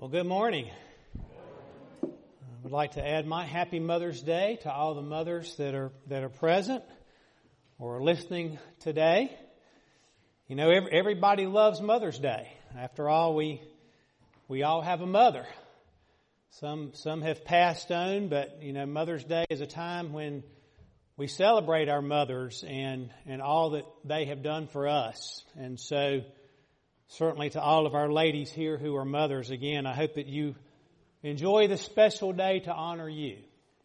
Well, good morning. I would like to add my happy Mother's Day to all the mothers that are present or listening today. You know, everybody loves Mother's Day. After all, we all have a mother. Some have passed on, but you know, Mother's Day is a time when we celebrate our mothers and all that they have done for us. And so, certainly to all of our ladies here who are mothers, again, I hope that you enjoy this special day to honor you.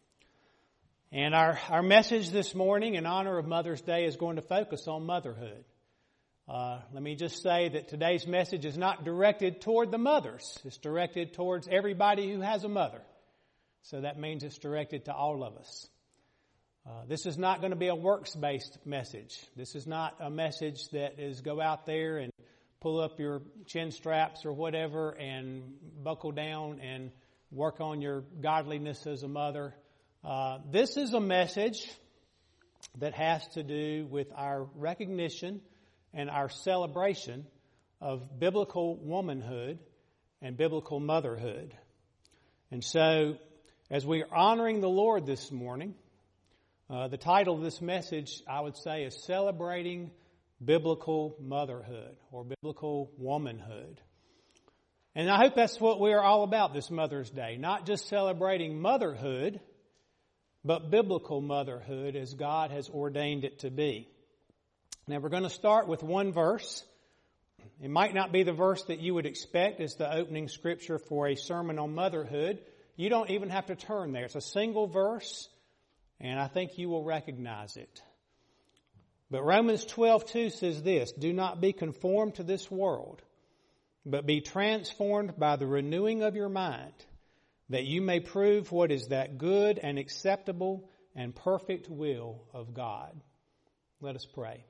And our message this morning in honor of Mother's Day is going to focus on motherhood. Let me just say that today's message is not directed toward the mothers. It's directed towards everybody who has a mother. So that means it's directed to all of us. This is not going to be a works-based message. This is not a message that is go out there and pull up your chin straps or whatever and buckle down and work on your godliness as a mother. This is a message that has to do with our recognition and our celebration of biblical womanhood and biblical motherhood. And so, as we are honoring the Lord this morning, the title of this message, I would say, is Celebrating Biblical Motherhood or Biblical Womanhood. And I hope that's what we are all about this Mother's Day. Not just celebrating motherhood, but biblical motherhood as God has ordained it to be. Now we're going to start with one verse. It might not be the verse that you would expect as the opening scripture for a sermon on motherhood. You don't even have to turn there. It's a single verse, and I think you will recognize it. But Romans 12:2 says this, "Do not be conformed to this world, but be transformed by the renewing of your mind, that you may prove what is that good and acceptable and perfect will of God." Let us pray.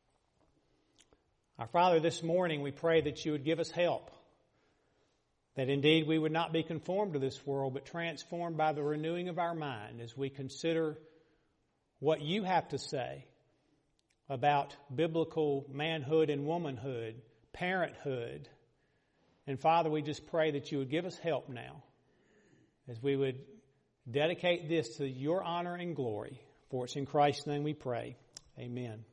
Our Father, this morning we pray that you would give us help, that indeed we would not be conformed to this world, but transformed by the renewing of our mind as we consider what you have to say about biblical manhood and womanhood, parenthood. And Father, we just pray that you would give us help now as we would dedicate this to your honor and glory. For it's in Christ's name we pray. Amen.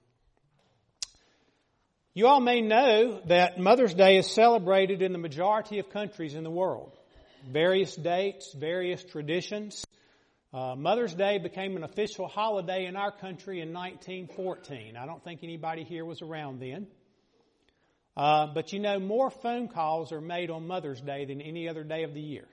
You all may know that Mother's Day is celebrated in the majority of countries in the world. Various dates, various traditions. Mother's Day became an official holiday in our country in 1914. I don't think anybody here was around then. But you know, more phone calls are made on Mother's Day than any other day of the year.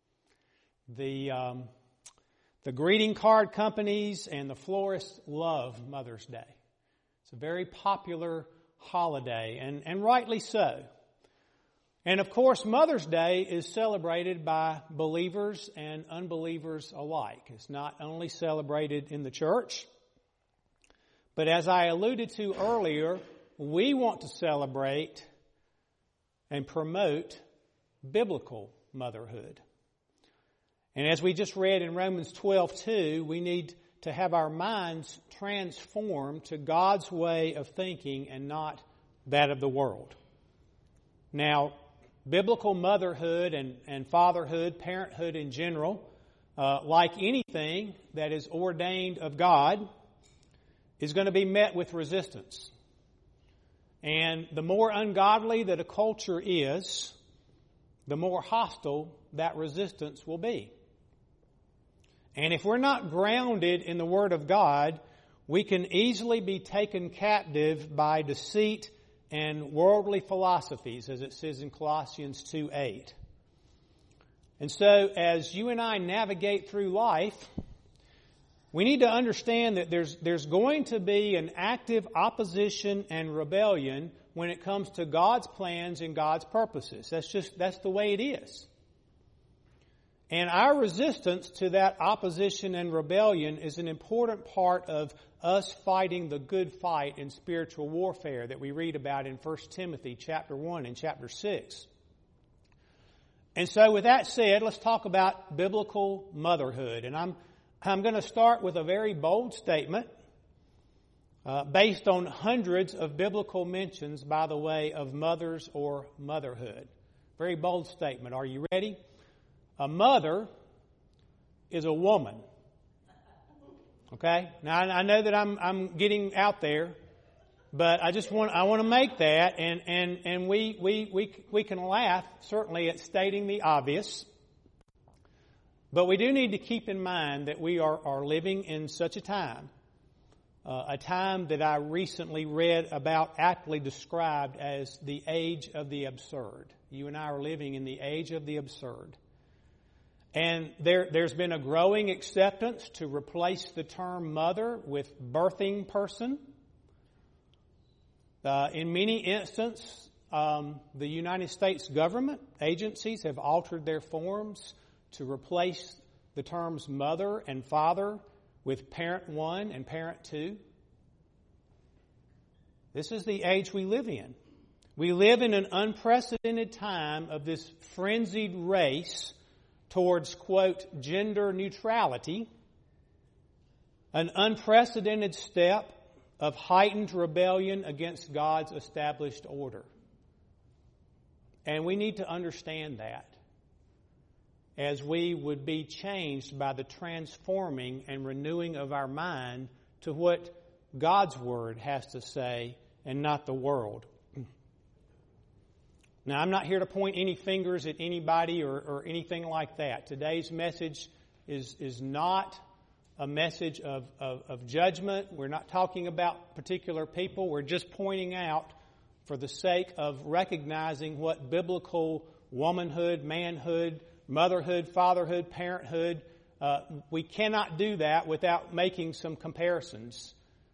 The greeting card companies and the florists love Mother's Day. It's a very popular holiday, and rightly so. And of course, Mother's Day is celebrated by believers and unbelievers alike. It's not only celebrated in the church, but as I alluded to earlier, we want to celebrate and promote biblical motherhood. And as we just read in Romans 12:2, we need to have our minds transformed to God's way of thinking and not that of the world. Now, biblical motherhood and fatherhood, parenthood in general, like anything that is ordained of God, is going to be met with resistance. And the more ungodly that a culture is, the more hostile that resistance will be. And if we're not grounded in the Word of God, we can easily be taken captive by deceit and worldly philosophies, as it says in Colossians 2:8. And so, as you and I navigate through life, we need to understand that there's going to be an active opposition and rebellion when it comes to God's plans and God's purposes. That's the way it is. And our resistance to that opposition and rebellion is an important part of us fighting the good fight in spiritual warfare that we read about in 1 Timothy chapter 1 and chapter 6. And so with that said, let's talk about biblical motherhood. And I'm going to start with a very bold statement based on hundreds of biblical mentions, by the way, of mothers or motherhood. Very bold statement. Are you ready? A mother is a woman. Okay? Now I know that I'm getting out there, but I want to make that, and we can laugh certainly at stating the obvious. But we do need to keep in mind that we are living in such a time that I recently read about, aptly described as the age of the absurd. You and I are living in the age of the absurd. And there's been a growing acceptance to replace the term mother with birthing person. In many instances, the United States government agencies have altered their forms to replace the terms mother and father with parent one and parent two. This is the age we live in. We live in an unprecedented time of this frenzied race towards, quote, gender neutrality, an unprecedented step of heightened rebellion against God's established order. And we need to understand that as we would be changed by the transforming and renewing of our mind to what God's Word has to say and not the world. Now, I'm not here to point any fingers at anybody or anything like that. Today's message is not a message of judgment. We're not talking about particular people. We're just pointing out, for the sake of recognizing what biblical womanhood, manhood, motherhood, fatherhood, parenthood, we cannot do that without making some comparisons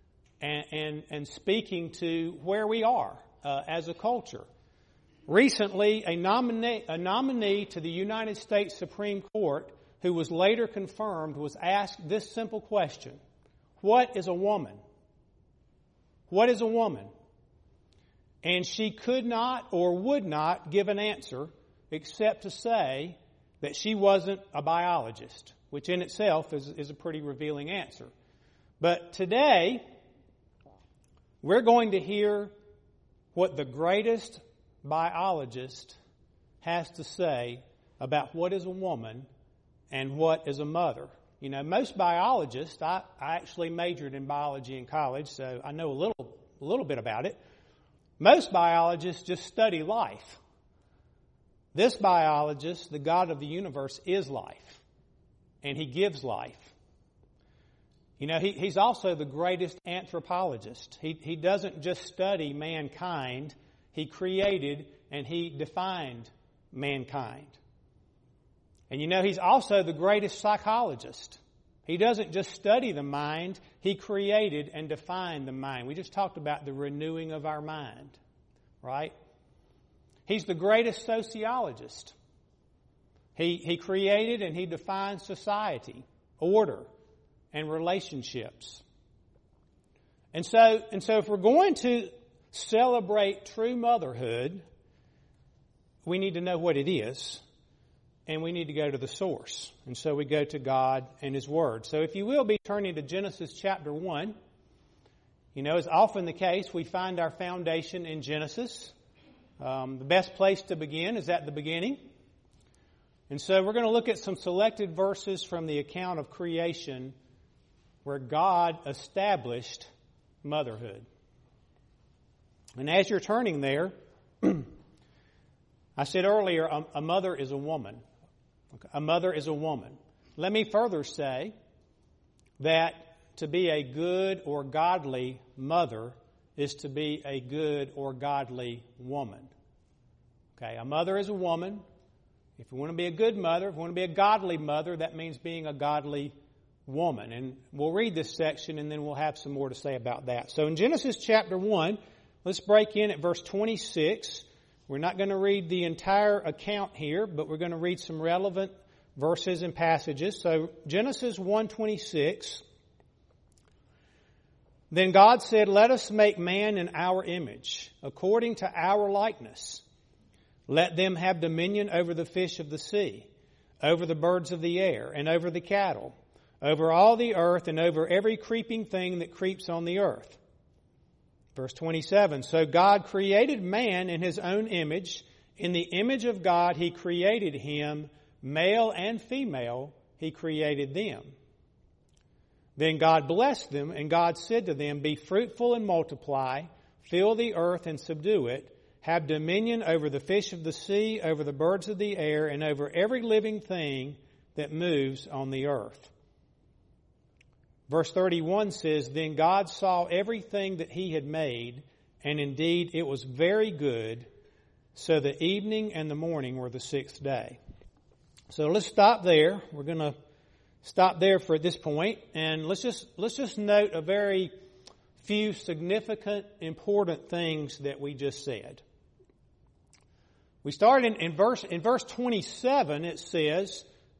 and speaking to where we are as a culture. Recently, a nominee to the United States Supreme Court, who was later confirmed, was asked this simple question: what is a woman? What is a woman? And she could not or would not give an answer except to say that she wasn't a biologist, which in itself is a pretty revealing answer. But today, we're going to hear what the greatest biologist has to say about what is a woman and what is a mother. You know, most biologists, I actually majored in biology in college, so I know a little bit about it. Most biologists just study life. This biologist, the God of the universe, is life, and He gives life. You know, He's also the greatest anthropologist. He doesn't just study mankind. He created and He defined mankind. And you know, He's also the greatest psychologist. He doesn't just study the mind. He created and defined the mind. We just talked about the renewing of our mind, right? He's the greatest sociologist. He created and He defined society, order, and relationships. And so if we're going to celebrate true motherhood, we need to know what it is, and we need to go to the source. And so we go to God and His Word. So if you will be turning to Genesis chapter 1, you know, as often the case, we find our foundation in Genesis. The best place to begin is at the beginning. And so we're going to look at some selected verses from the account of creation where God established motherhood. And as you're turning there, I said earlier, a mother is a woman. A mother is a woman. Let me further say that to be a good or godly mother is to be a good or godly woman. Okay, a mother is a woman. If you want to be a good mother, if you want to be a godly mother, that means being a godly woman. And we'll read this section and then we'll have some more to say about that. So in Genesis chapter 1, let's break in at verse 26. We're not going to read the entire account here, but we're going to read some relevant verses and passages. So Genesis 1:26. Then God said, "Let us make man in our image, according to our likeness. Let them have dominion over the fish of the sea, over the birds of the air, and over the cattle, over all the earth, and over every creeping thing that creeps on the earth." Verse 27, "So God created man in His own image. In the image of God He created him, male and female He created them. Then God blessed them, and God said to them, Be fruitful and multiply, fill the earth and subdue it, have dominion over the fish of the sea, over the birds of the air, and over every living thing that moves on the earth. Verse 31 says, Then God saw everything that He had made, and indeed it was very good. So the evening and the morning were the sixth day. So let's stop there. We're going to stop there for this point, and let's just note a very few significant, important things that we just said. We start in verse 27. It says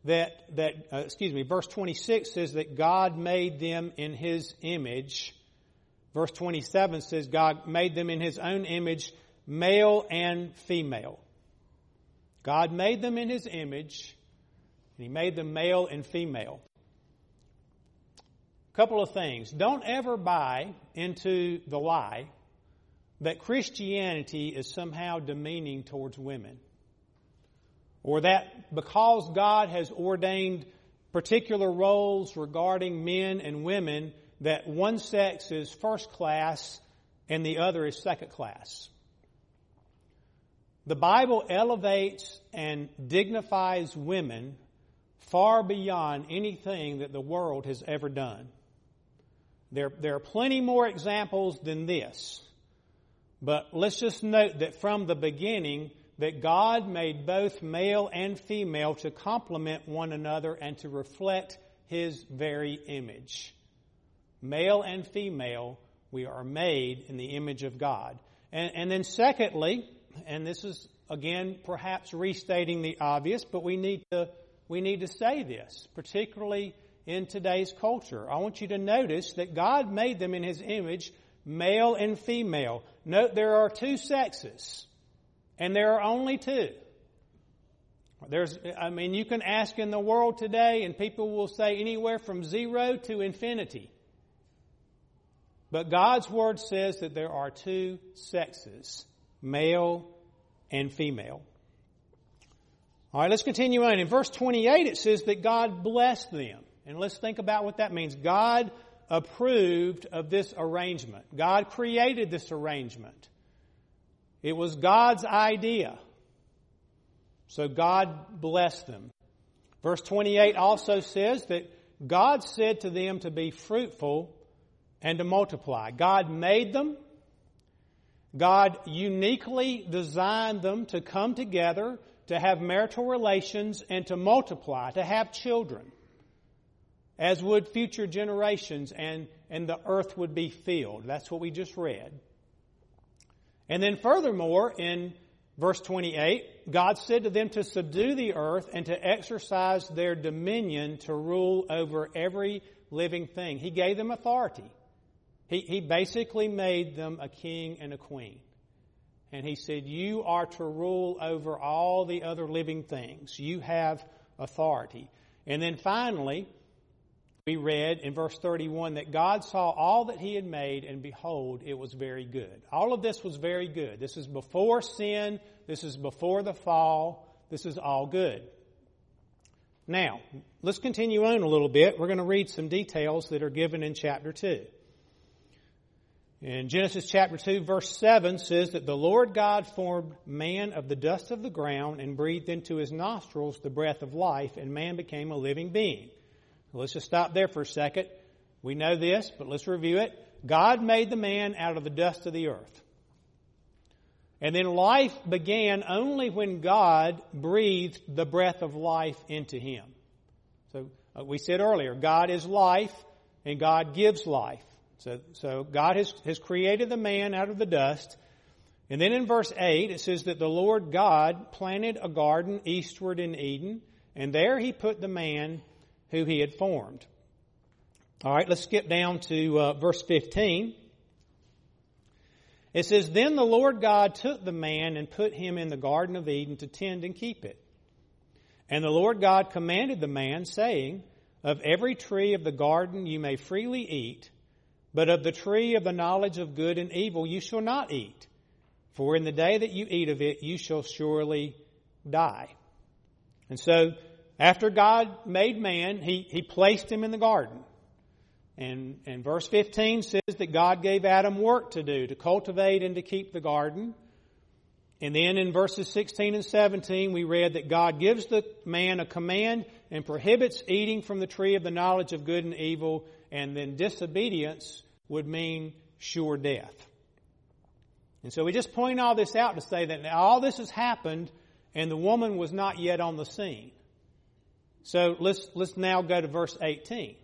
verse 26 says that God made them in His image. Verse 27 says God made them in His own image, male and female. God made them in His image, and He made them male and female. A couple of things. Don't ever buy into the lie that Christianity is somehow demeaning towards women, or that because God has ordained particular roles regarding men and women, that one sex is first class and the other is second class. The Bible elevates and dignifies women far beyond anything that the world has ever done. There are plenty more examples than this. But let's just note that from the beginning, that God made both male and female to complement one another and to reflect His very image. Male and female, we are made in the image of God. And then secondly, and this is again perhaps restating the obvious, but we need to say this, particularly in today's culture. I want you to notice that God made them in His image, male and female. Note there are two sexes, and there are only two. You can ask in the world today, and people will say anywhere from 0 to infinity. But God's Word says that there are two sexes, male and female. All right, let's continue on. In verse 28, it says that God blessed them. And let's think about what that means. God approved of this arrangement. God created this arrangement. It was God's idea. So God blessed them. Verse 28 also says that God said to them to be fruitful and to multiply. God made them. God uniquely designed them to come together, to have marital relations, and to multiply, to have children, as would future generations, and the earth would be filled. That's what we just read. And then furthermore, in verse 28, God said to them to subdue the earth and to exercise their dominion to rule over every living thing. He gave them authority. He basically made them a king and a queen. And He said, you are to rule over all the other living things. You have authority. And then finally, we read in verse 31 that God saw all that He had made, and behold, it was very good. All of this was very good. This is before sin. This is before the fall. This is all good. Now, let's continue on a little bit. We're going to read some details that are given in chapter 2. In Genesis chapter 2, verse 7 says that the Lord God formed man of the dust of the ground and breathed into his nostrils the breath of life, and man became a living being. Let's just stop there for a second. We know this, but let's review it. God made the man out of the dust of the earth. And then life began only when God breathed the breath of life into him. So we said earlier, God is life and God gives life. So God has created the man out of the dust. And then in verse 8 it says that the Lord God planted a garden eastward in Eden, and there He put the man who He had formed. All right, let's skip down to verse 15. It says, Then the Lord God took the man and put him in the Garden of Eden to tend and keep it. And the Lord God commanded the man, saying, Of every tree of the garden you may freely eat, but of the tree of the knowledge of good and evil you shall not eat. for in the day that you eat of it, you shall surely die. And so, after God made man, He placed him in the garden. And verse 15 says that God gave Adam work to do, to cultivate and to keep the garden. And then in verses 16 and 17, we read that God gives the man a command and prohibits eating from the tree of the knowledge of good and evil. And then disobedience would mean sure death. And so we just point all this out to say that all this has happened and the woman was not yet on the scene. So let's now go to verse 18.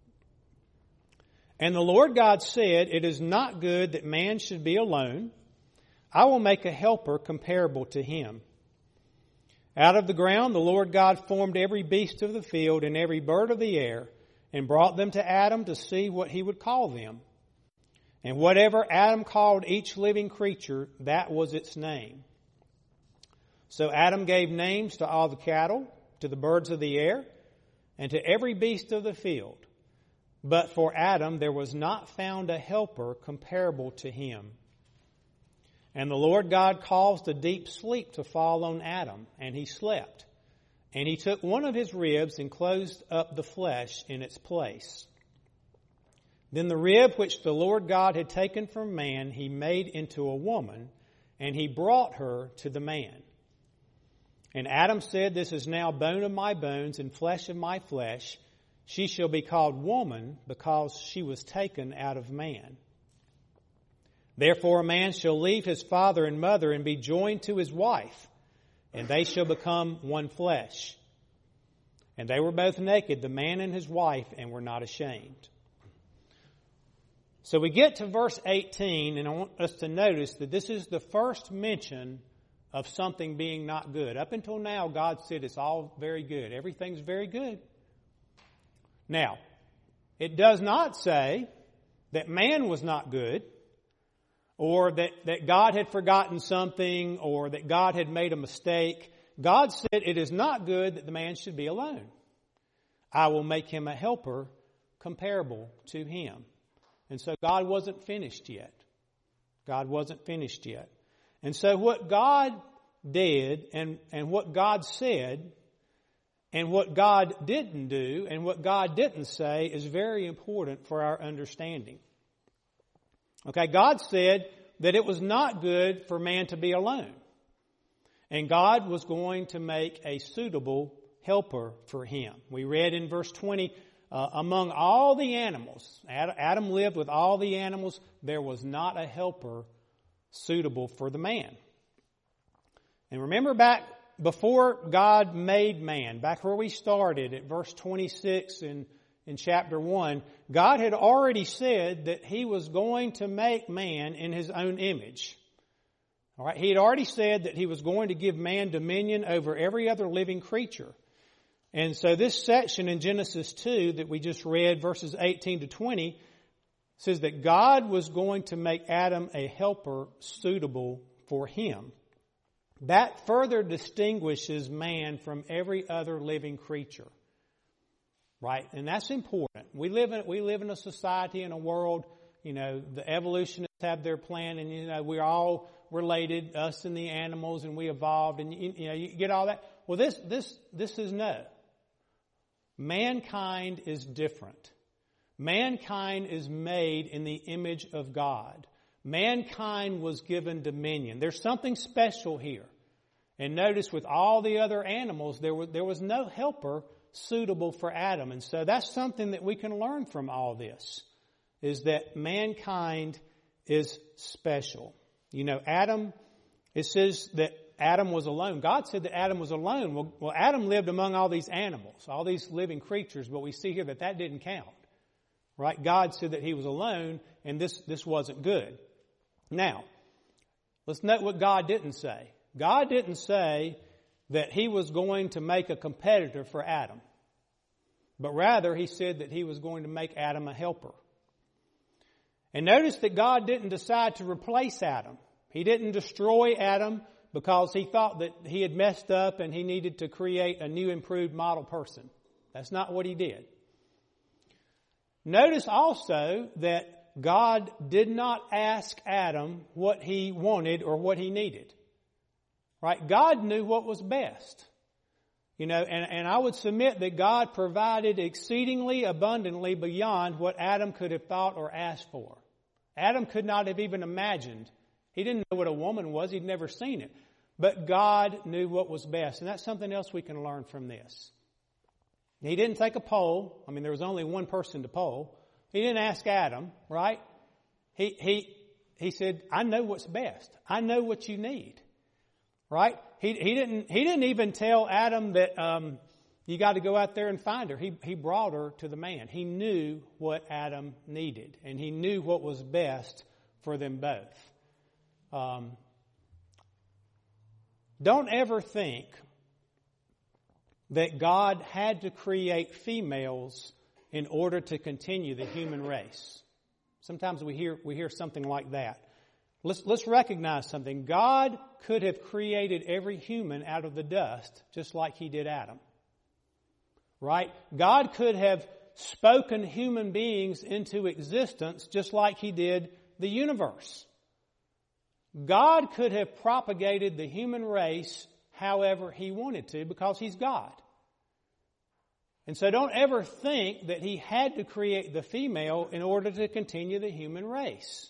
And the Lord God said, it is not good that man should be alone. I will make a helper comparable to him. Out of the ground the Lord God formed every beast of the field and every bird of the air and brought them to Adam to see what he would call them. And whatever Adam called each living creature, that was its name. So Adam gave names to all the cattle, to the birds of the air, and to every beast of the field. But for Adam there was not found a helper comparable to him. And the Lord God caused a deep sleep to fall on Adam, and he slept. And he took one of his ribs and closed up the flesh in its place. Then the rib which the Lord God had taken from man he made into a woman, and he brought her to the man. And Adam said, this is now bone of my bones and flesh of my flesh. She shall be called woman because she was taken out of man. Therefore a man shall leave his father and mother and be joined to his wife, and they shall become one flesh. And they were both naked, the man and his wife, and were not ashamed. So we get to verse 18, and I want us to notice that this is the first mention of something being not good. Up until now, God said it's all very good. Everything's very good. Now, it does not say that man was not good, or that God had forgotten something, or that God had made a mistake. God said it is not good that the man should be alone. I will make him a helper comparable to him. And so God wasn't finished yet. God wasn't finished yet. And so what God did and what God said and what God didn't do and what God didn't say is very important for our understanding. Okay, God said that it was not good for man to be alone. And God was going to make a suitable helper for him. We read in verse 20, among all the animals, Adam lived with all the animals, there was not a helper suitable for the man. And remember back before God made man, back where we started at verse 26 in chapter 1, God had already said that He was going to make man in His own image. All right, He had already said that He was going to give man dominion over every other living creature. And so this section in Genesis 2 that we just read, verses 18 to 20, says that God was going to make Adam a helper suitable for him. That further distinguishes man from every other living creature. Right? And that's important. We live in a society, in a world, the evolutionists have their plan, and we're all related, us and the animals, and we evolved, and you get all that. Well, this is no. Mankind is different. Mankind is made in the image of God. Mankind was given dominion. There's something special here. And notice with all the other animals, there was no helper suitable for Adam. And so that's something that we can learn from all this, is that mankind is special. Adam, it says that Adam was alone. God said that Adam was alone. Well, Adam lived among all these animals, all these living creatures, but we see here that didn't count. Right? God said that he was alone, and this wasn't good. Now, let's note what God didn't say. God didn't say that he was going to make a competitor for Adam, but rather he said that he was going to make Adam a helper. And notice that God didn't decide to replace Adam. He didn't destroy Adam because he thought that he had messed up and he needed to create a new improved model person. That's not what he did. Notice also that God did not ask Adam what he wanted or what he needed. Right? God knew what was best. And I would submit that God provided exceedingly abundantly beyond what Adam could have thought or asked for. Adam could not have even imagined. He didn't know what a woman was. He'd never seen it. But God knew what was best. And that's something else we can learn from this. He didn't take a poll. There was only one person to poll. He didn't ask Adam, right? He said, I know what's best. I know what you need. Right? He didn't even tell Adam that you got to go out there and find her. He brought her to the man. He knew what Adam needed, and he knew what was best for them both. Don't ever think that God had to create females in order to continue the human race. Sometimes we hear something like that. Let's recognize something. God could have created every human out of the dust just like He did Adam. Right? God could have spoken human beings into existence just like He did the universe. God could have propagated the human race however He wanted to because He's God. And so don't ever think that He had to create the female in order to continue the human race.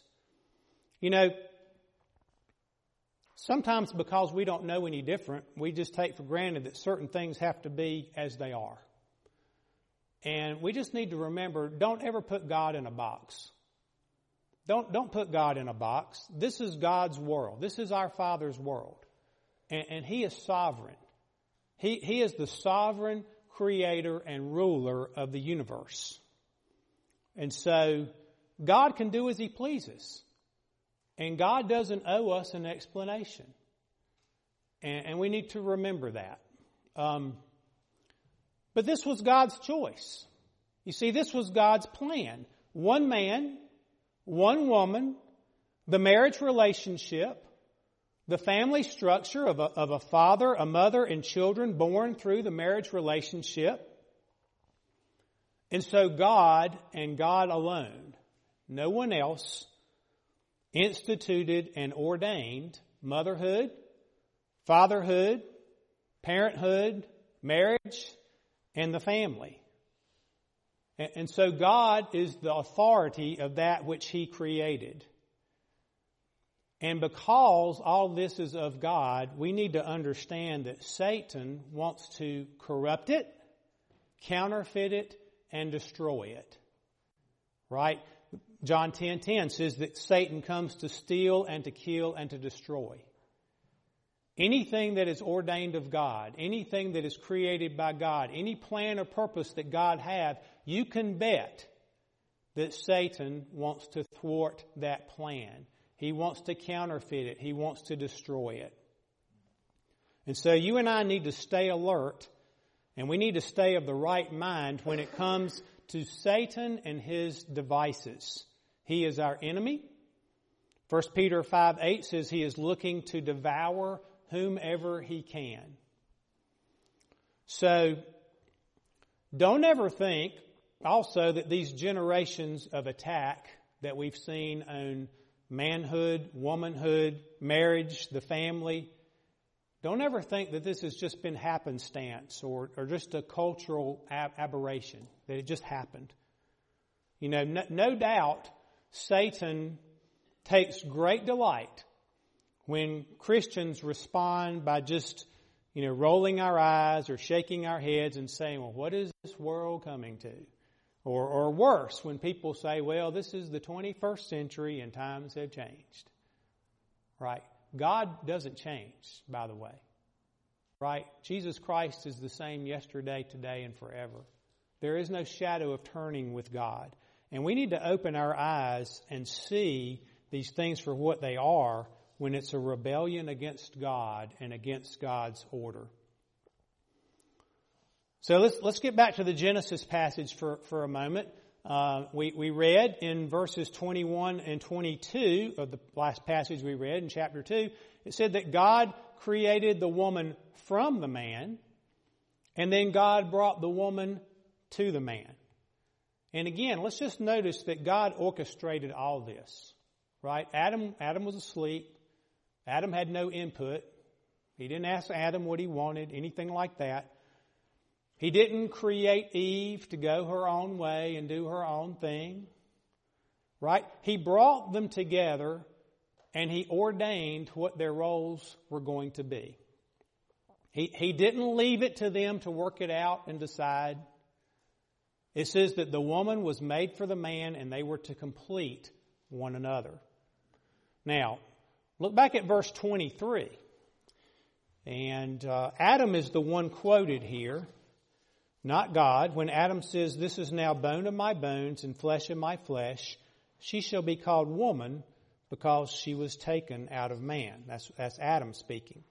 Sometimes because we don't know any different, we just take for granted that certain things have to be as they are. And we just need to remember, don't ever put God in a box. Don't put God in a box. This is God's world. This is our Father's world. And He is sovereign. He is the sovereign creator and ruler of the universe. And so God can do as He pleases. And God doesn't owe us an explanation. And we need to remember that. But this was God's choice. You see, this was God's plan. One man, one woman, the marriage relationship, the family structure of a father, a mother, and children born through the marriage relationship. And so God and God alone, no one else, instituted and ordained motherhood, fatherhood, parenthood, marriage, and the family. And so God is the authority of that which He created. And because all this is of God, we need to understand that Satan wants to corrupt it, counterfeit it, and destroy it. Right? John 10:10 says that Satan comes to steal and to kill and to destroy. Anything that is ordained of God, anything that is created by God, any plan or purpose that God has, you can bet that Satan wants to thwart that plan. He wants to counterfeit it. He wants to destroy it. And so you and I need to stay alert, and we need to stay of the right mind when it comes to Satan and his devices. He is our enemy. 1 Peter 5:8 says he is looking to devour whomever he can. So don't ever think also that these generations of attack that we've seen on manhood, womanhood, marriage, the family, don't ever think that this has just been happenstance or just a cultural aberration, that it just happened. No doubt Satan takes great delight when Christians respond by just, rolling our eyes or shaking our heads and saying, well, what is this world coming to? Or worse, when people say, well, this is the 21st century and times have changed. Right? God doesn't change, by the way. Right? Jesus Christ is the same yesterday, today, and forever. There is no shadow of turning with God. And we need to open our eyes and see these things for what they are when it's a rebellion against God and against God's order. So let's get back to the Genesis passage for a moment. We read in verses 21 and 22 of the last passage we read in chapter 2, it said that God created the woman from the man, and then God brought the woman to the man. And again, let's just notice that God orchestrated all this, right? Adam was asleep. Adam had no input. He didn't ask Adam what he wanted, anything like that. He didn't create Eve to go her own way and do her own thing, right? He brought them together and He ordained what their roles were going to be. He didn't leave it to them to work it out and decide. It says that the woman was made for the man and they were to complete one another. Now, look back at verse 23. And Adam is the one quoted here, not God. When Adam says, "This is now bone of my bones and flesh of my flesh, she shall be called woman because she was taken out of man." That's Adam speaking.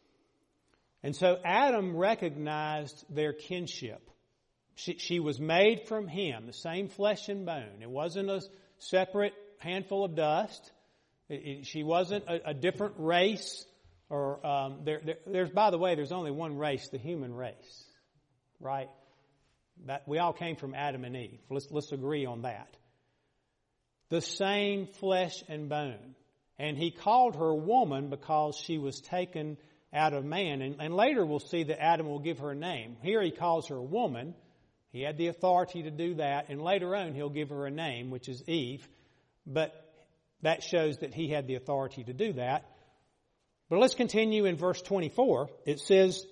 And so Adam recognized their kinship. She was made from him, the same flesh and bone. It wasn't a separate handful of dust. She wasn't a different race. Or there's, by the way, there's only one race, the human race, right? That we all came from Adam and Eve. Let's agree on that. The same flesh and bone. And He called her woman because she was taken out of man. And later we'll see that Adam will give her a name. Here He calls her woman. He had the authority to do that. And later on He'll give her a name, which is Eve. But that shows that He had the authority to do that. But let's continue in verse 24. It says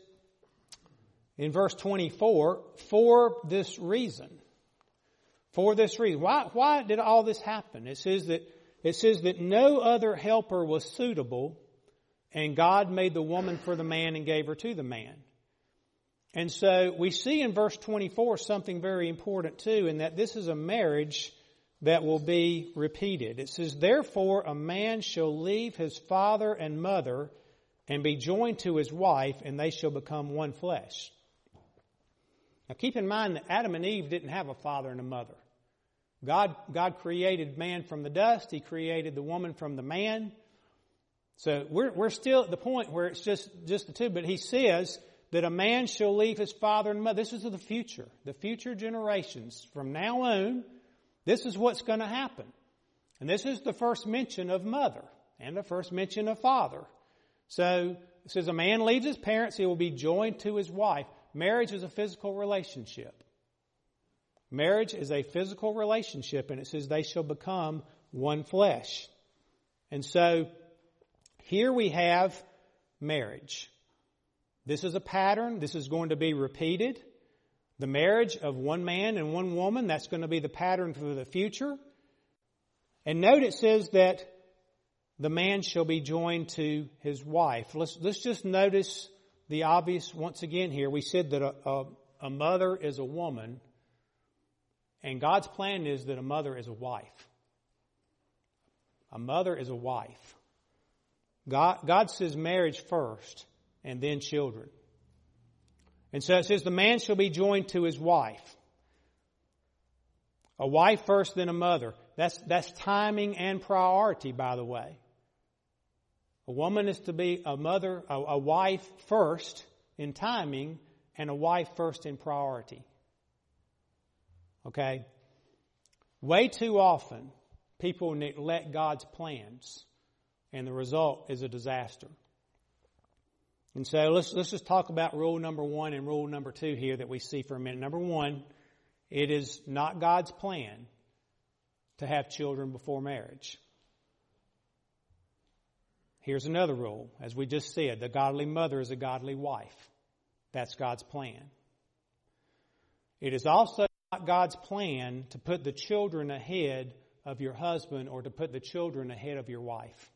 in verse 24, for this reason. For this reason. Why did all this happen? It says that no other helper was suitable, and God made the woman for the man and gave her to the man. And so we see in verse 24 something very important too, in that this is a marriage that will be repeated. It says, therefore a man shall leave his father and mother and be joined to his wife, and they shall become one flesh. Now keep in mind that Adam and Eve didn't have a father and a mother. God created man from the dust. He created the woman from the man. So we're still at the point where it's just the two. But He says that a man shall leave his father and mother. This is the future generations. From now on, this is what's going to happen. And this is the first mention of mother and the first mention of father. So it says a man leaves his parents, he will be joined to his wife. Marriage is a physical relationship. Marriage is a physical relationship, and it says they shall become one flesh. And so here we have marriage. This is a pattern. This is going to be repeated. The marriage of one man and one woman, that's going to be the pattern for the future. And note it says that the man shall be joined to his wife. Let's just notice the obvious once again here. We said that a mother is a woman, and God's plan is that a mother is a wife. A mother is a wife. God says marriage first, and then children. And so it says the man shall be joined to his wife. A wife first, then a mother. That's timing and priority, by the way. A woman is to be a mother, a wife first in timing, and a wife first in priority. Okay? Way too often, people neglect God's plans, and the result is a disaster. And so let's just talk about rule number 1 and rule number 2 here that we see for a minute. Number 1, it is not God's plan to have children before marriage. Here's another rule. As we just said, the godly mother is a godly wife. That's God's plan. It is also not God's plan to put the children ahead of your husband or to put the children ahead of your wife.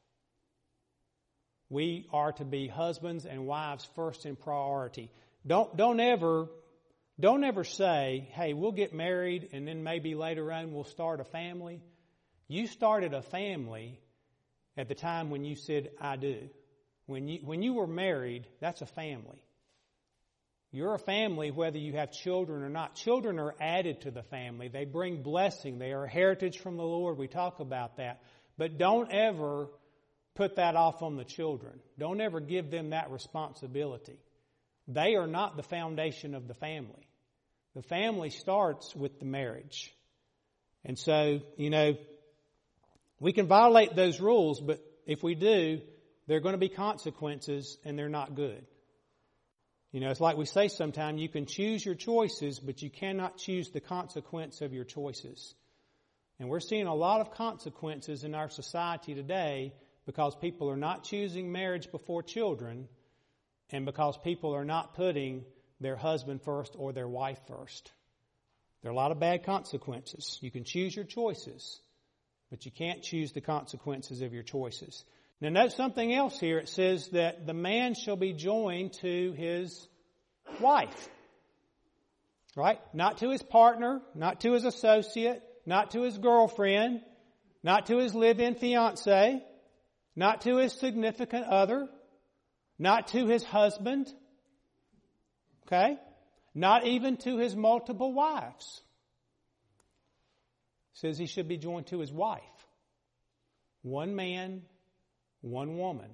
We are to be husbands and wives first in priority. Don't ever say, hey, we'll get married and then maybe later on we'll start a family. You started a family at the time when you said, I do. When you were married, that's a family. You're a family whether you have children or not. Children are added to the family. They bring blessing. They are a heritage from the Lord. We talk about that. But don't ever put that off on the children. Don't ever give them that responsibility. They are not the foundation of the family. The family starts with the marriage. And so, we can violate those rules, but if we do, there are going to be consequences, and they're not good. It's like we say sometimes, you can choose your choices, but you cannot choose the consequence of your choices. And we're seeing a lot of consequences in our society today because people are not choosing marriage before children, and because people are not putting their husband first or their wife first. There are a lot of bad consequences. You can choose your choices, but you can't choose the consequences of your choices. Now note something else here. It says that the man shall be joined to his wife. Right? Not to his partner, not to his associate, not to his girlfriend, not to his live-in fiancé, not to his significant other, not to his husband. Okay? Not even to his multiple wives. It says he should be joined to his wife. One man, one woman.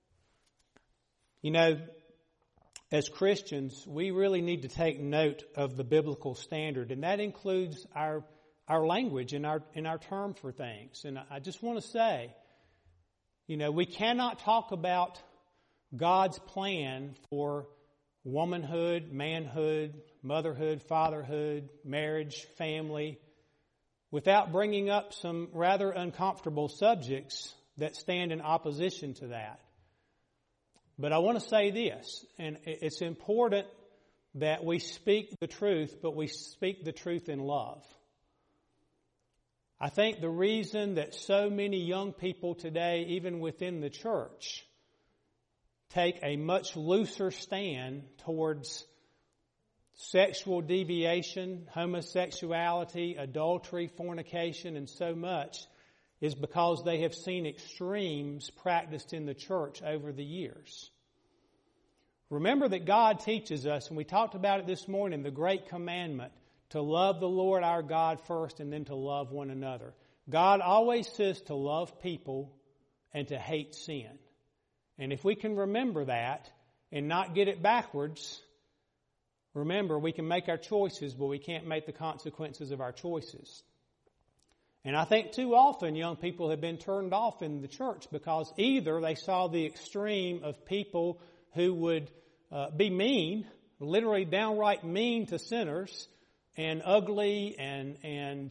As Christians, we really need to take note of the biblical standard, and that includes our language and our term for things. And I just want to say, we cannot talk about God's plan for womanhood, manhood, motherhood, fatherhood, marriage, family, without bringing up some rather uncomfortable subjects that stand in opposition to that. But I want to say this, and it's important that we speak the truth, but we speak the truth in love. I think the reason that so many young people today, even within the church, take a much looser stand towards sexual deviation, homosexuality, adultery, fornication, and so much is because they have seen extremes practiced in the church over the years. Remember that God teaches us, and we talked about it this morning, the great commandment to love the Lord our God first and then to love one another. God always says to love people and to hate sin. And if we can remember that and not get it backwards, remember we can make our choices, but we can't make the consequences of our choices. And I think too often young people have been turned off in the church because either they saw the extreme of people who would be mean, literally downright mean to sinners, and ugly and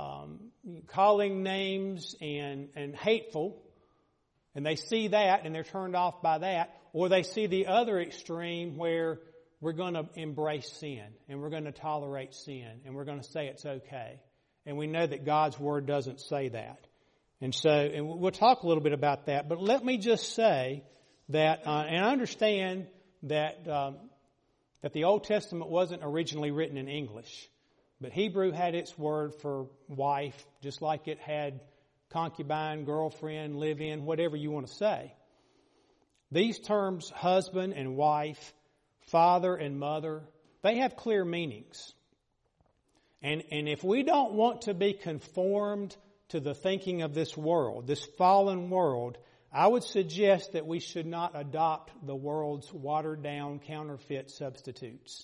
calling names and hateful, and they see that and they're turned off by that, or they see the other extreme where we're going to embrace sin and we're going to tolerate sin and we're going to say it's okay. And we know that God's Word doesn't say that. And we'll talk a little bit about that. But let me just say that, and I understand that the Old Testament wasn't originally written in English. But Hebrew had its word for wife, just like it had concubine, girlfriend, live-in, whatever you want to say. These terms, husband and wife, father and mother, they have clear meanings. And if we don't want to be conformed to the thinking of this world, this fallen world, I would suggest that we should not adopt the world's watered-down counterfeit substitutes.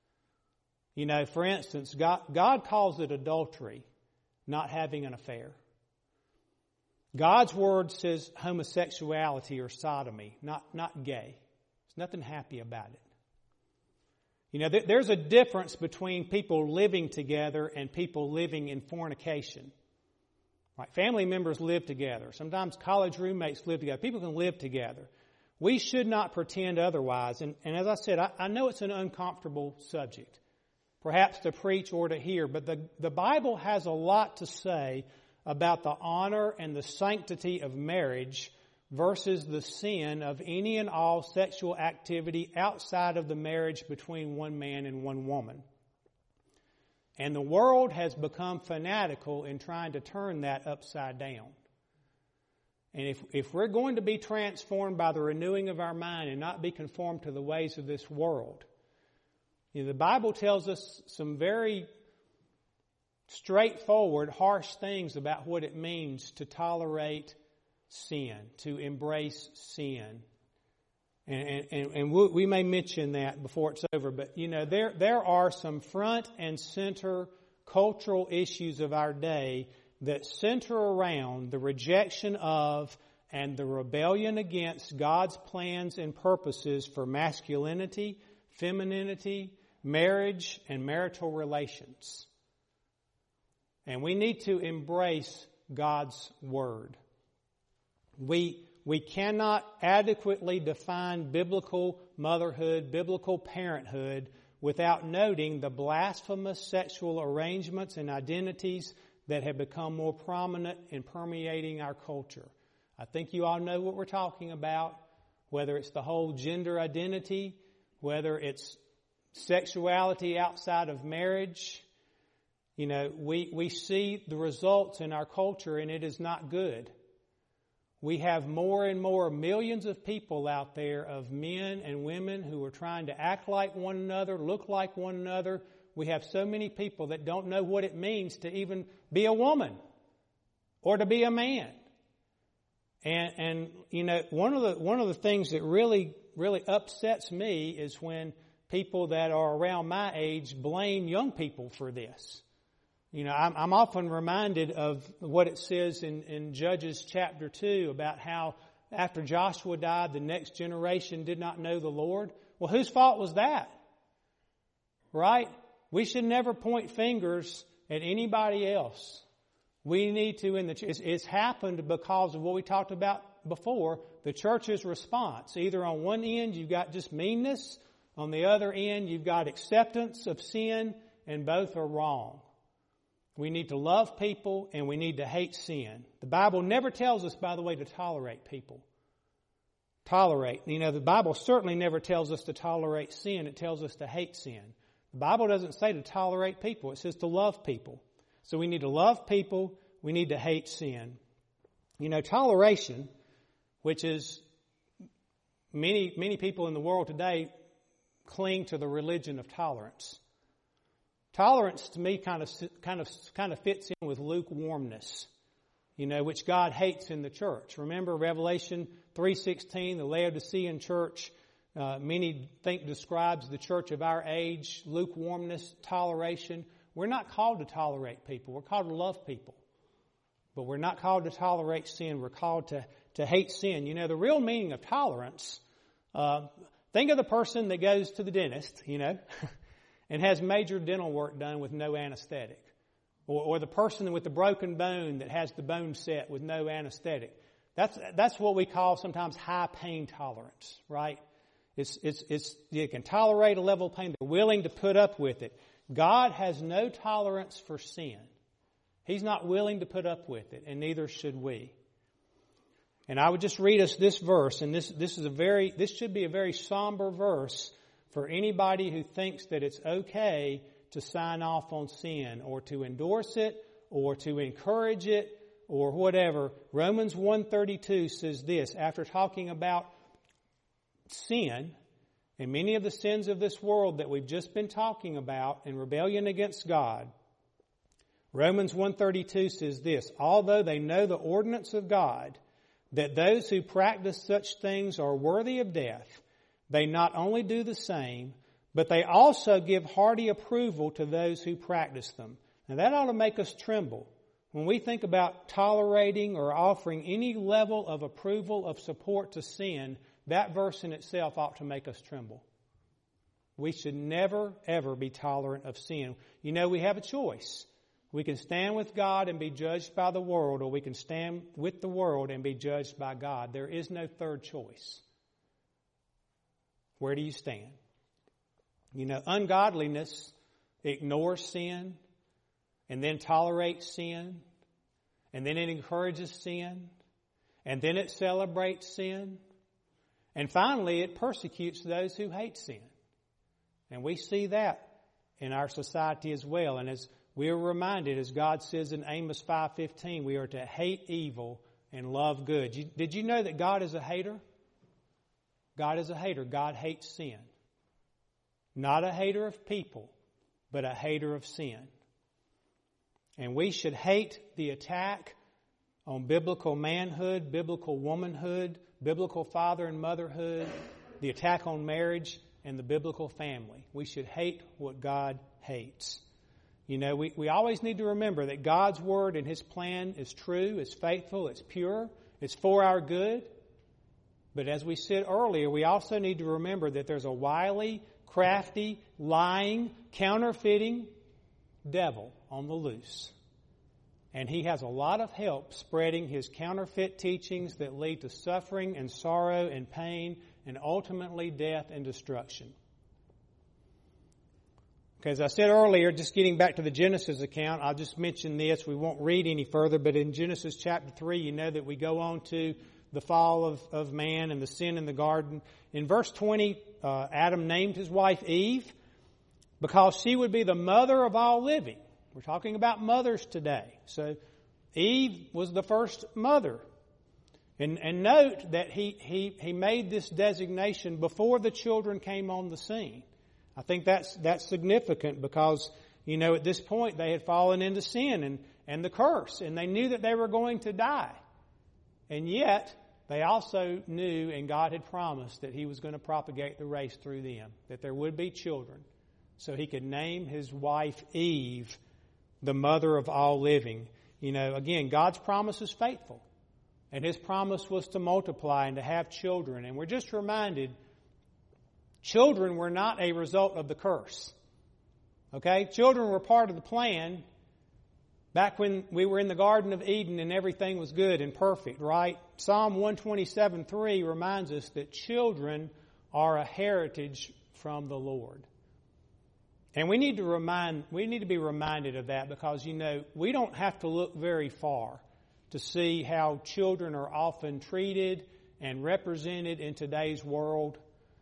For instance, God calls it adultery, not having an affair. God's Word says homosexuality or sodomy, not gay. There's nothing happy about it. There's a difference between people living together and people living in fornication. Right? Family members live together. Sometimes college roommates live together. People can live together. We should not pretend otherwise. And as I said, I know it's an uncomfortable subject, perhaps to preach or to hear, but the Bible has a lot to say about the honor and the sanctity of marriage versus the sin of any and all sexual activity outside of the marriage between one man and one woman. And the world has become fanatical in trying to turn that upside down. And if we're going to be transformed by the renewing of our mind and not be conformed to the ways of this world, the Bible tells us some very straightforward, harsh things about what it means to tolerate sin, to embrace sin. And we may mention that before it's over, but there are some front and center cultural issues of our day that center around the rejection of and the rebellion against God's plans and purposes for masculinity, femininity, marriage, and marital relations. And we need to embrace God's Word. We cannot adequately define biblical motherhood, biblical parenthood, without noting the blasphemous sexual arrangements and identities that have become more prominent in permeating our culture. I think you all know what we're talking about, whether it's the whole gender identity, whether it's sexuality outside of marriage. You know, we see the results in our culture, and it is not good. We have more and more millions of people out there, of men and women who are trying to act like one another, look like one another. We have so many people that don't know what it means to even be a woman or to be a man. And you know, one of the things that really upsets me is when people that are around my age blame young people for this. You know, I'm often reminded of what it says in Judges chapter 2 about how after Joshua died, the next generation did not know the Lord. Well, whose fault was that? Right? We should never point fingers at anybody else. We need to, it's happened because of what we talked about before, the church's response. Either on one end you've got just meanness, on the other end you've got acceptance of sin, and both are wrong. We need to love people and we need to hate sin. The Bible never tells us, by the way, to tolerate people. Tolerate. You know, the Bible certainly never tells us to tolerate sin. It tells us to hate sin. The Bible doesn't say to tolerate people. It says to love people. So we need to love people. We need to hate sin. You know, toleration, which is many people in the world today cling to the religion of tolerance. Tolerance to me kind of fits in with lukewarmness, you know, which God hates in the church. Remember Revelation 3:16, the Laodicean church, many think describes the church of our age, lukewarmness, toleration. We're not called to tolerate people. We're called to love people. But we're not called to tolerate sin. We're called to hate sin. You know, the real meaning of tolerance, think of the person that goes to the dentist, you know, and has major dental work done with no anesthetic. Or the person with the broken bone that has the bone set with no anesthetic. That's what we call sometimes high pain tolerance, right? It's you can tolerate a level of pain. They're willing to put up with it. God has no tolerance for sin. He's not willing to put up with it, and neither should we. And I would just read us this verse, and this should be a very somber verse for anybody who thinks that it's okay to sign off on sin or to endorse it or to encourage it or whatever. Romans 1:32 says this, after talking about sin and many of the sins of this world that we've just been talking about and rebellion against God. Romans 1:32 says this, although they know the ordinance of God, that those who practice such things are worthy of death, they not only do the same, but they also give hearty approval to those who practice them. Now that ought to make us tremble. When we think about tolerating or offering any level of approval, of support to sin, that verse in itself ought to make us tremble. We should never, ever be tolerant of sin. You know, we have a choice. We can stand with God and be judged by the world, or we can stand with the world and be judged by God. There is no third choice. Where do you stand? You know, ungodliness ignores sin and then tolerates sin, and then it encourages sin, and then it celebrates sin, and finally it persecutes those who hate sin. And we see that in our society as well. And as we are reminded, as God says in Amos 5:15, we are to hate evil and love good. Did you know that God is a hater? God is a hater. God hates sin. Not a hater of people, but a hater of sin. And we should hate the attack on biblical manhood, biblical womanhood, biblical father and motherhood, the attack on marriage, and the biblical family. We should hate what God hates. You know, we always need to remember that God's Word and His plan is true, is faithful, it's pure, it's for our good. But as we said earlier, we also need to remember that there's a wily, crafty, lying, counterfeiting devil on the loose. And he has a lot of help spreading his counterfeit teachings that lead to suffering and sorrow and pain and ultimately death and destruction. Okay, as I said earlier, just getting back to the Genesis account, I'll just mention this. We won't read any further, but in Genesis chapter 3, you know that we go on to the fall of man and the sin in the garden. In verse 20, Adam named his wife Eve because she would be the mother of all living. We're talking about mothers today. So Eve was the first mother. And note that he made this designation before the children came on the scene. I think that's significant because, you know, at this point they had fallen into sin and the curse, and they knew that they were going to die. And yet, they also knew, and God had promised, that He was going to propagate the race through them, that there would be children. So He could name His wife Eve, the mother of all living. You know, again, God's promise is faithful. And His promise was to multiply and to have children. And we're just reminded, children were not a result of the curse. Okay? Children were part of the plan back when we were in the Garden of Eden and everything was good and perfect, right? Psalm 127:3 reminds us that children are a heritage from the Lord. And we need to be reminded of that because, you know, we don't have to look very far to see how children are often treated and represented in today's world,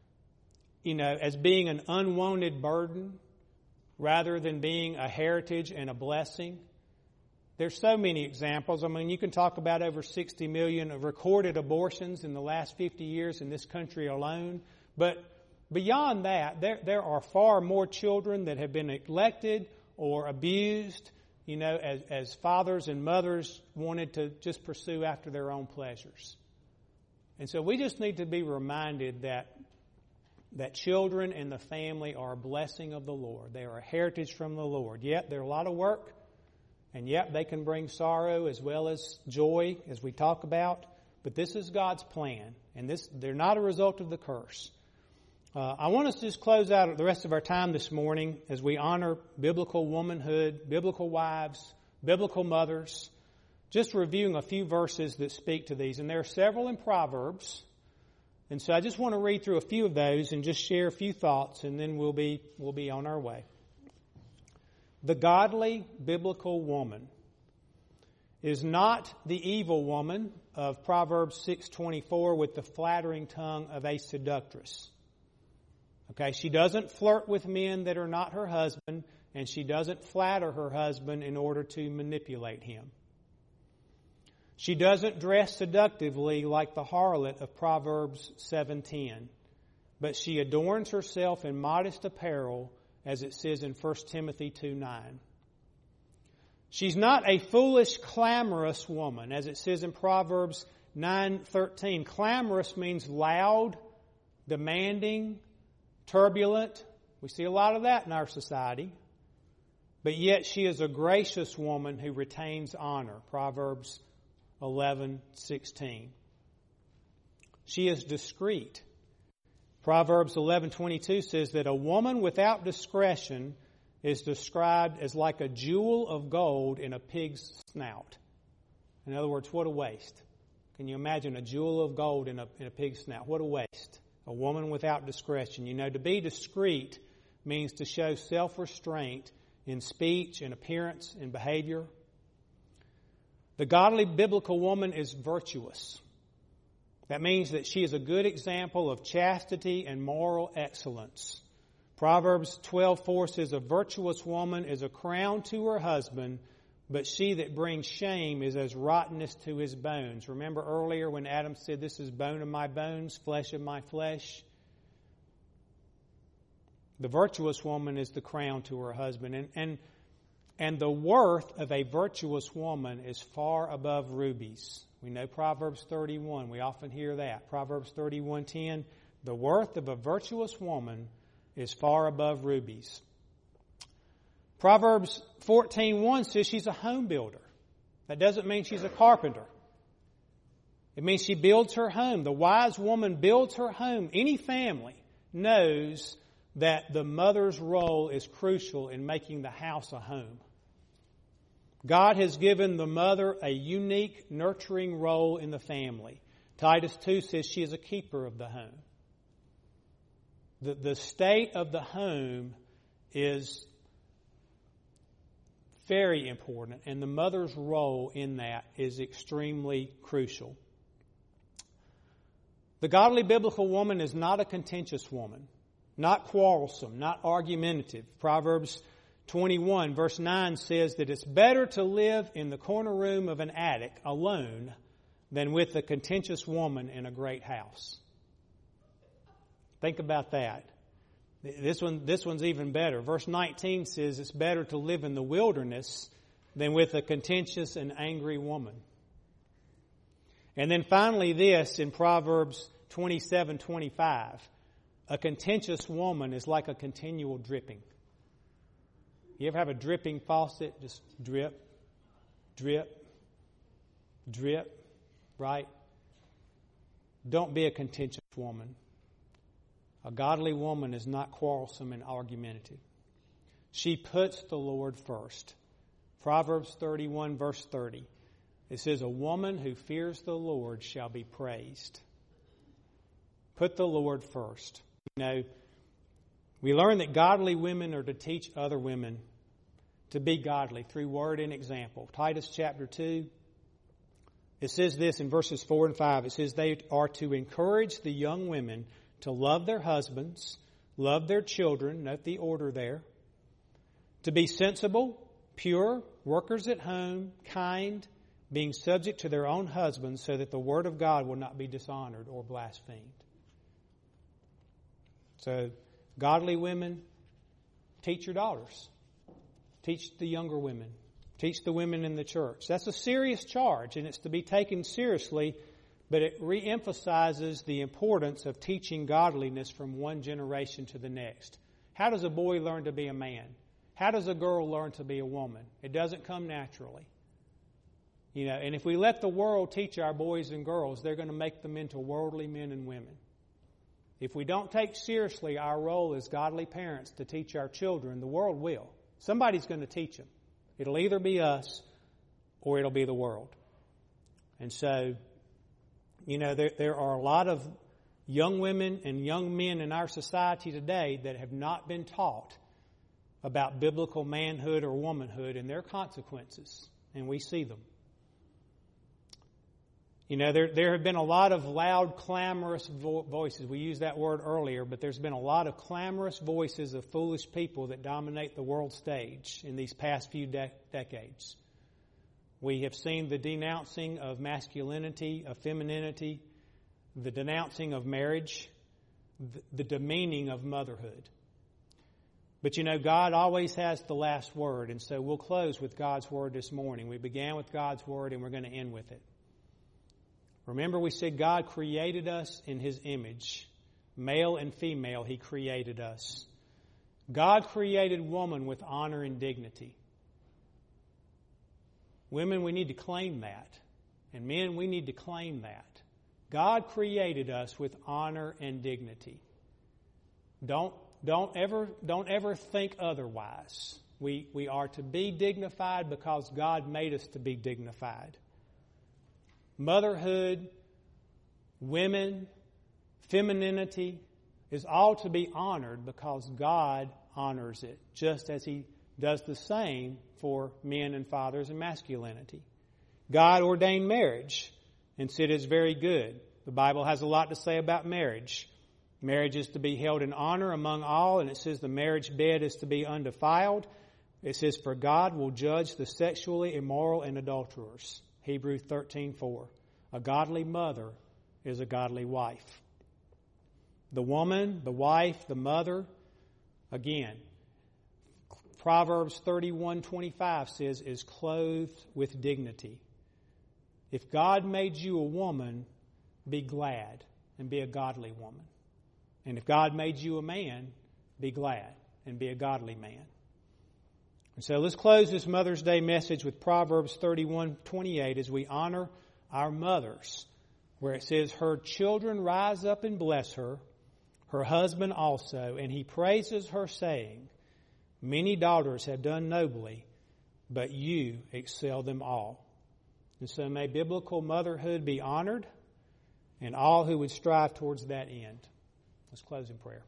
you know, as being an unwanted burden rather than being a heritage and a blessing. There's so many examples. I mean, you can talk about over 60 million of recorded abortions in the last 50 years in this country alone. But beyond that, there are far more children that have been neglected or abused, you know, as fathers and mothers wanted to just pursue after their own pleasures. And so we just need to be reminded that children and the family are a blessing of the Lord. They are a heritage from the Lord. Yet they're a lot of work, and yet they can bring sorrow as well as joy, as we talk about. But this is God's plan, and they're not a result of the curse. I want us to just close out the rest of our time this morning as we honor biblical womanhood, biblical wives, biblical mothers, just reviewing a few verses that speak to these. And there are several in Proverbs. And so I just want to read through a few of those and just share a few thoughts, and then we'll be on our way. The godly biblical woman is not the evil woman of Proverbs 6:24 with the flattering tongue of a seductress. Okay, she doesn't flirt with men that are not her husband, and she doesn't flatter her husband in order to manipulate him. She doesn't dress seductively like the harlot of Proverbs 7:10, but she adorns herself in modest apparel, as it says in 1 Timothy 2:9. She's not a foolish, clamorous woman, as it says in Proverbs 9:13. Clamorous means loud, demanding, turbulent. We see a lot of that in our society. But yet she is a gracious woman who retains honor. Proverbs 11:16. She is discreet. Proverbs 11:22 says that a woman without discretion is described as like a jewel of gold in a pig's snout. In other words, what a waste. Can you imagine a jewel of gold in a pig's snout? What a waste. A woman without discretion. You know, to be discreet means to show self-restraint in speech, in appearance, in behavior. The godly biblical woman is virtuous. That means that she is a good example of chastity and moral excellence. Proverbs 12:4 says, a virtuous woman is a crown to her husband, but she that brings shame is as rottenness to his bones. Remember earlier when Adam said, this is bone of my bones, flesh of my flesh? The virtuous woman is the crown to her husband. And the worth of a virtuous woman is far above rubies. We know Proverbs 31. We often hear that. Proverbs 31:10. The worth of a virtuous woman is far above rubies. Proverbs 14:1 says she's a home builder. That doesn't mean she's a carpenter. It means she builds her home. The wise woman builds her home. Any family knows that the mother's role is crucial in making the house a home. God has given the mother a unique, nurturing role in the family. Titus 2 says she is a keeper of the home. The state of the home is very important, and the mother's role in that is extremely crucial. The godly biblical woman is not a contentious woman, not quarrelsome, not argumentative. Proverbs 21 verse 9 says that it's better to live in the corner room of an attic alone than with a contentious woman in a great house. Think about that. This one's even better. Verse 19 says it's better to live in the wilderness than with a contentious and angry woman. And then finally this in Proverbs 27:25. A contentious woman is like a continual dripping. You ever have a dripping faucet? Just drip, drip, drip, right? Don't be a contentious woman. A godly woman is not quarrelsome and argumentative. She puts the Lord first. Proverbs 31 verse 30. It says, a woman who fears the Lord shall be praised. Put the Lord first. You know, we learn that godly women are to teach other women to be godly through word and example. Titus chapter 2, it says this in verses 4 and 5. It says they are to encourage the young women to love their husbands, love their children, note the order there, to be sensible, pure, workers at home, kind, being subject to their own husbands so that the word of God will not be dishonored or blasphemed. So, godly women, teach your daughters. Teach the younger women. Teach the women in the church. That's a serious charge, and it's to be taken seriously, but it reemphasizes the importance of teaching godliness from one generation to the next. How does a boy learn to be a man? How does a girl learn to be a woman? It doesn't come naturally. You know, and if we let the world teach our boys and girls, they're going to make them into worldly men and women. If we don't take seriously our role as godly parents to teach our children, the world will. Somebody's going to teach them. It'll either be us or it'll be the world. And so, you know, there are a lot of young women and young men in our society today that have not been taught about biblical manhood or womanhood and their consequences. And we see them. You know, there have been a lot of loud, clamorous voices. We used that word earlier, but there's been a lot of clamorous voices of foolish people that dominate the world stage in these past few decades. We have seen the denouncing of masculinity, of femininity, the denouncing of marriage, the demeaning of motherhood. But you know, God always has the last word, and so we'll close with God's word this morning. We began with God's word, and we're going to end with it. Remember, we said God created us in His image. Male and female, He created us. God created woman with honor and dignity. Women, we need to claim that. And men, we need to claim that. God created us with honor and dignity. Don't ever think otherwise. We are to be dignified because God made us to be dignified. Motherhood, women, femininity is all to be honored because God honors it, just as He does the same for men and fathers and masculinity. God ordained marriage and said it's very good. The Bible has a lot to say about marriage. Marriage is to be held in honor among all, and it says the marriage bed is to be undefiled. It says, for God will judge the sexually immoral and adulterers. Hebrews 13:4. A godly mother is a godly wife. The woman, the wife, the mother, again, Proverbs 31:25 says, is clothed with dignity. If God made you a woman, be glad and be a godly woman. And if God made you a man, be glad and be a godly man. And so let's close this Mother's Day message with Proverbs 31:28 as we honor our mothers, where it says, her children rise up and bless her, her husband also, and he praises her, saying, many daughters have done nobly, but you excel them all. And so may biblical motherhood be honored, and all who would strive towards that end. Let's close in prayer.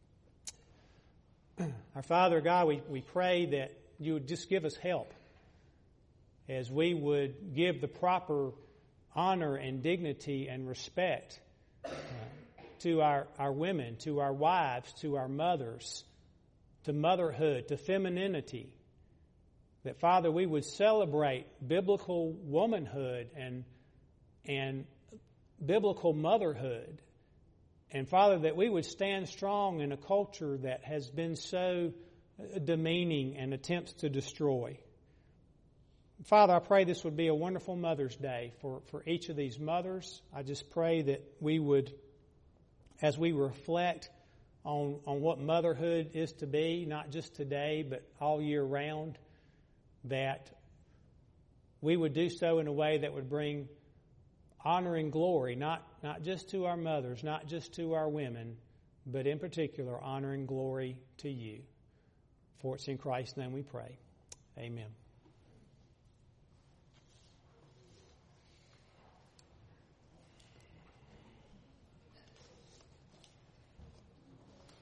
Our Father God, we pray that you would just give us help as we would give the proper honor and dignity and respect to our women, to our wives, to our mothers, to motherhood, to femininity. That, Father, we would celebrate biblical womanhood and biblical motherhood. And, Father, that we would stand strong in a culture that has been so demeaning and attempts to destroy. Father, I pray this would be a wonderful Mother's Day for each of these mothers. I just pray that we would, as we reflect on what motherhood is to be, not just today, but all year round, that we would do so in a way that would bring honor and glory, not just to our mothers, not just to our women, but in particular, honor and glory to you. For it's in Christ's name we pray. Amen.